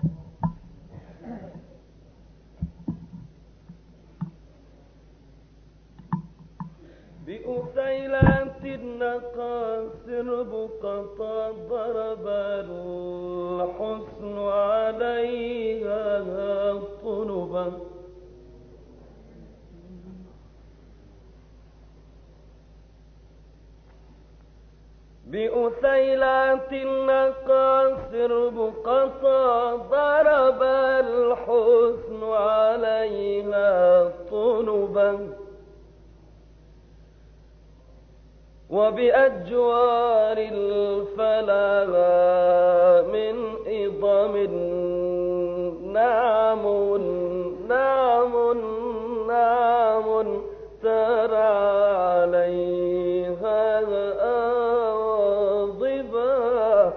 بأثيلات النقاصر بقطا ضرب الحسن عليها طلبا بأثيلات النقاصر بقطا ضرب الحسن عليها طلبا وبأجوار الفلا من إضم نعم نعم نعم ترى عليها ضبا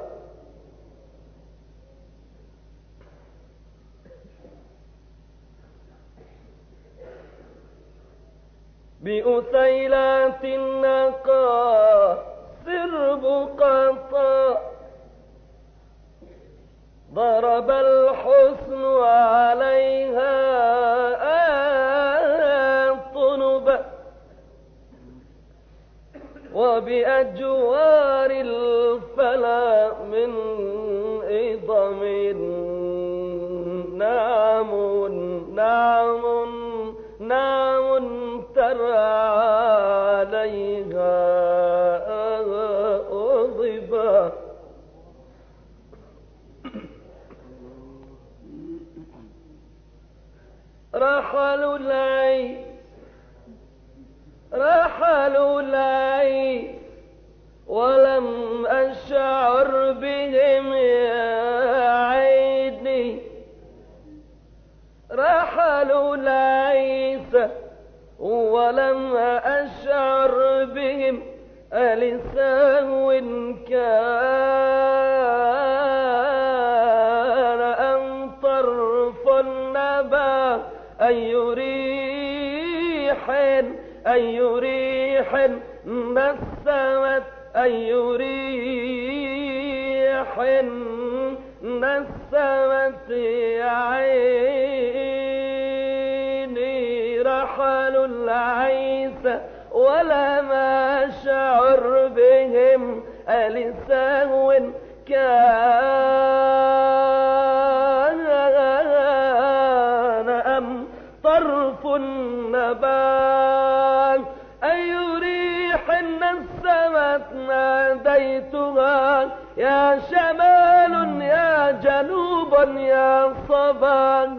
بأثيلات النقاصر بقطا ضرب الحسن عليها طنبا وبأجوار الفلا من إضم نعم نعم نعم ترى عليها ضبا رحلوا العيس ولم أشعر بهم يا عيني رحلوا العيس ولم أشعر بهم ألسهو كان أم طرف النبا أي ريح نسمت أي ريح نسمت عيني رحلوا العيس ولم أشعر بهم ألسهو كان أم طرف النبات أي ريح نسمت ناديتها يا شمال يا جنوب يا صبا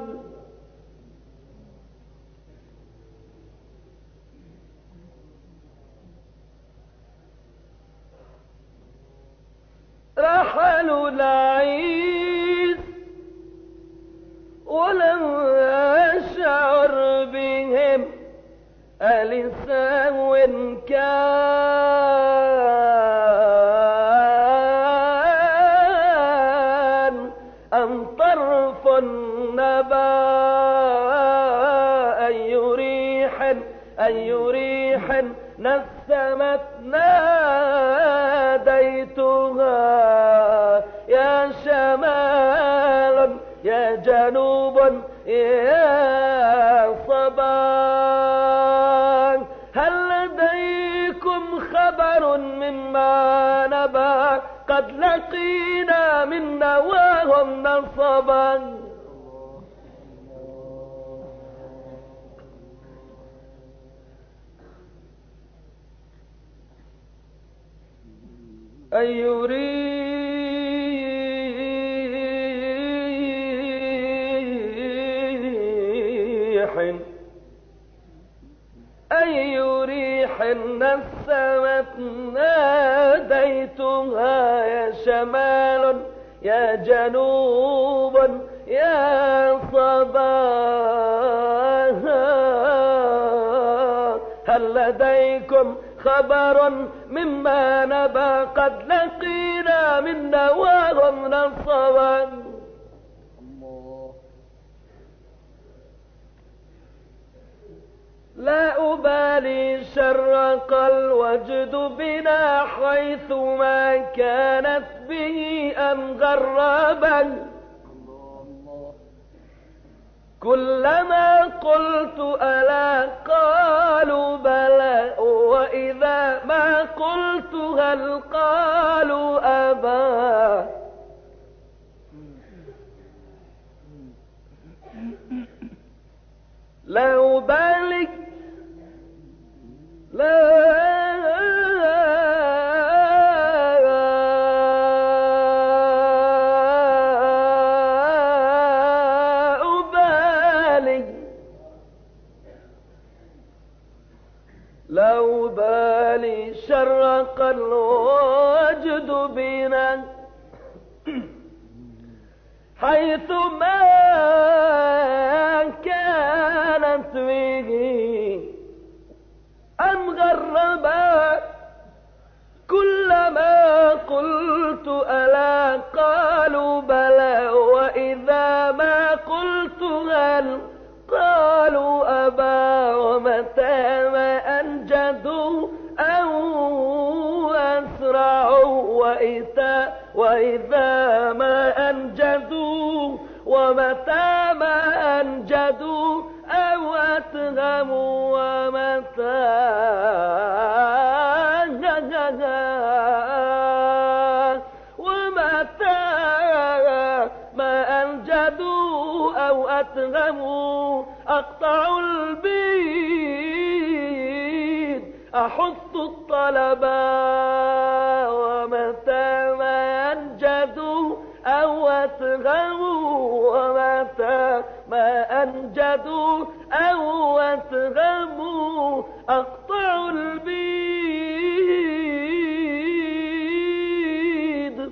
رحلوا العيس ولم أشعر بهم ألسهو كان أم طرف النبا أي ريح نسمت ناديتها يا شمال يا جنوب يا صباح هل لديكم خبر مما نبا قد لقينا من نواهم نصبا أي ريح نسمت ناديتها يا شمال يا جنوب يا صباح هل لديكم خبر مما نبا قد لقينا من نواهم نصبا لا أبالي شرق الوجد بنا حيث ما كانت به أم غربا كلما قلت ألا قالوا بلى، وإذا ما قلت هل قالوا أبا. لا أبالي لا أبالي شرق الوجد بنا حيث ما كانت به أم غربا. كلما قلت ألا قالوا بلى، وإذا ما قلت هل قالوا أبا. ومتى ما أنجدوا أو أسرعوا، وإذا ما أنجدوا، ومتى ما أنجدوا أو أتهموا، ومتى ما أنجدوا أو أتهموا أقطع البيد أحث الطلبا. ومتى ما أنجدوا أو أتهموا، ومتى ما أنجدوا أو أتهموا أقطع البيد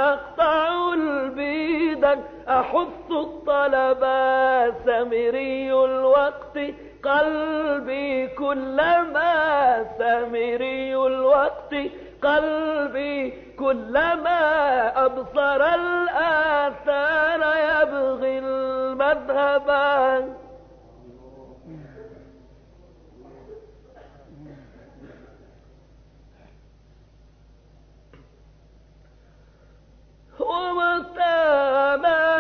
أحث الطلبا. سمري الوقت قلبي كلما، سمري الوقت قلبي كلما أبصر الآثار يبغي المذهبا. ومتى ما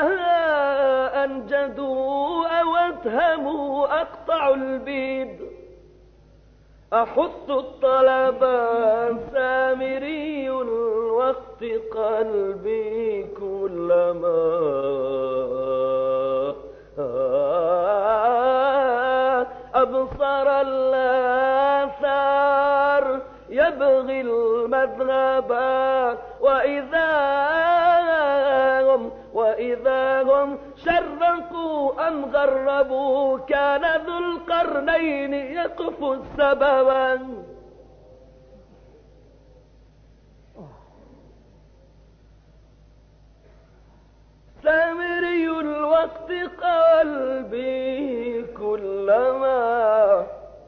أنجدوا أو أتهموا أقطع البيد أحث الطلبا. سامري الوقت قلبي كلما أبصر الآثار يبغي المذهبا. وإذا هم شرقوا أم غربوا كان ذو القرنين يقف السببا. سامري الوقت قلبي كلما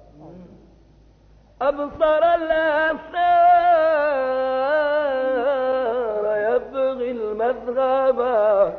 أبصر الآثار يبغي المذهبا.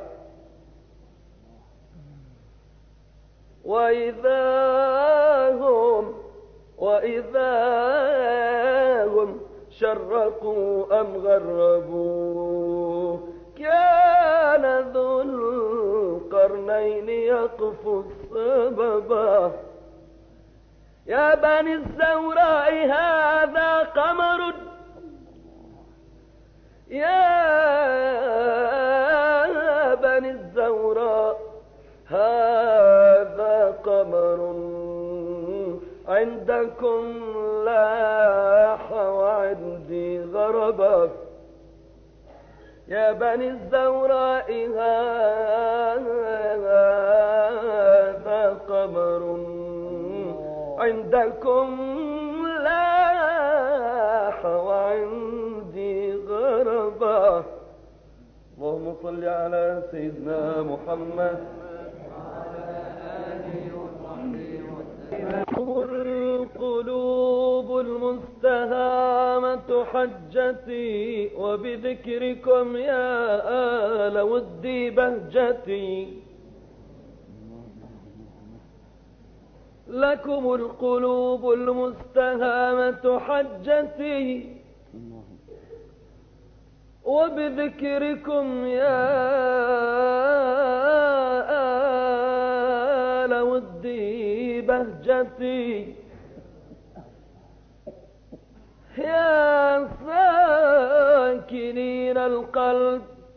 وإذا هم شرقوا أم غربوا كان ذو القرنين يقف السببا. يا بني الزوراء هذا قمر، يا بني الزوراء هذا قمر عندكم لاح وعندي غربا. يا بني الزوراء هذا قمر عندكم لاح وعندي غربا. اللهم صل على سيدنا محمد وعلى آله وصحبه وسلم. القلوب المستهامة حجتي، وبذكركم يا آل ودي بهجتي. لكم القلوب المستهامة حجتي، وبذكركم يا بهجتي يا ساكنين القلب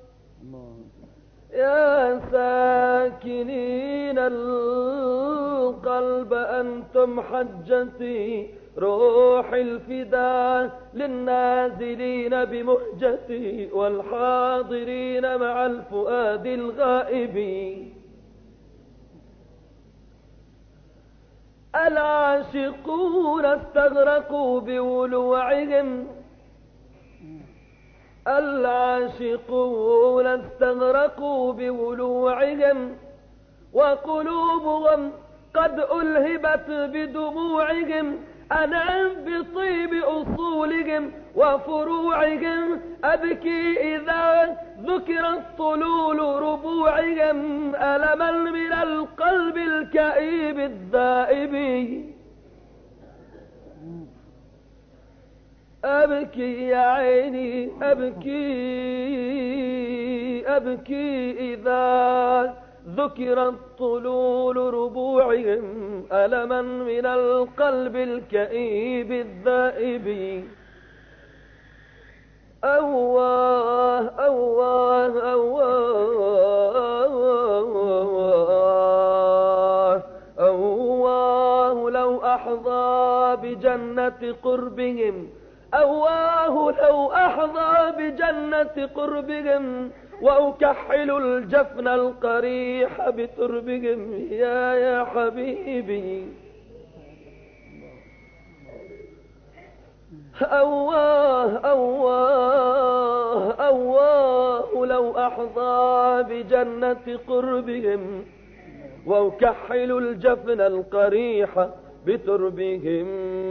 يا ساكنين القلب أنتم حجتي روح الفداء للنازلين بمهجتي والحاضرين مع الفؤاد الغائب. العاشقون استغرقوا بولوعهم العاشقون استغرقوا بولوعهم وقلوبهم قد ألهبت بدموعهم. أنعم بطيب أصولهم وفروعهم أبكي إذا ذكرت طلول ربوعهم ألما من القلب الكئيب الذائب. أبكي يا عيني أبكي إذا ذكرت طلول ربوعهم ألما من القلب الكئيب الذائب. أواه أواه أواه أواه لو أحظى بجنة قربهم أواه لو أحظى بجنة قربهم وأكحل الجفن القريح بتربهم يا حبيبي. أواه أواه أواه لو أحظى بجنة قربهم وأكحل الجفن القريح بتربهم.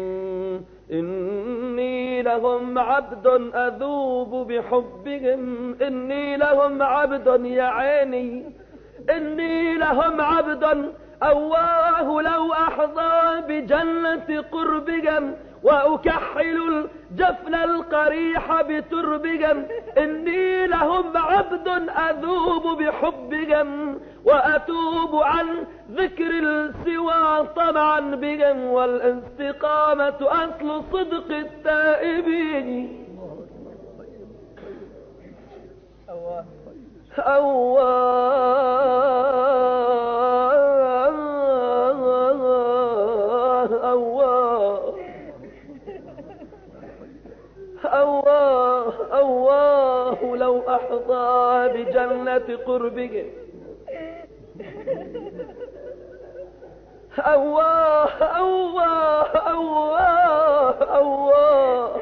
إني لهم عبد أذوب بحبهم إني لهم عبد يا عيني إني لهم عبد أواه لو أحظى بجنة قربهم وأكحل الجفن القريح بتربهم. إني لهم عبد أذوب بحبهم وأتوب عن ذكر السوى طمعا بهم والاستقامة أصل صدق التائبين. أواه لو أحظى بجنة قربهم أواه أواه أواه أواه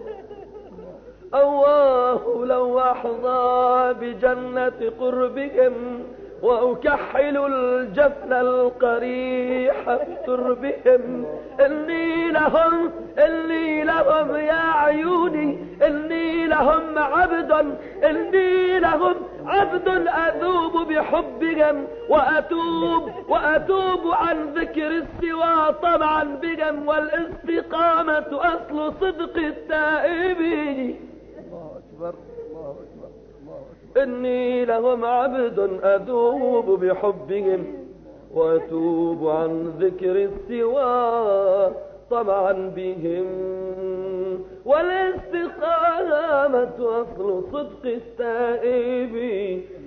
أواه لو أحظى بجنة قربهم وأكحل الجفن القريح بتربهم. إني لهم يا عيوني إني لهم عبد أذوب بحبهم وأتوب عن ذكر السوى طمعا بهم والاستقامة أصل صدق التائبين. الله أكبر الله أكبر الله أكبر. إني لهم عبد أذوب بحبهم وأتوب عن ذكر السوى طمعا بهم والاستقامة أصل صدق التائبين.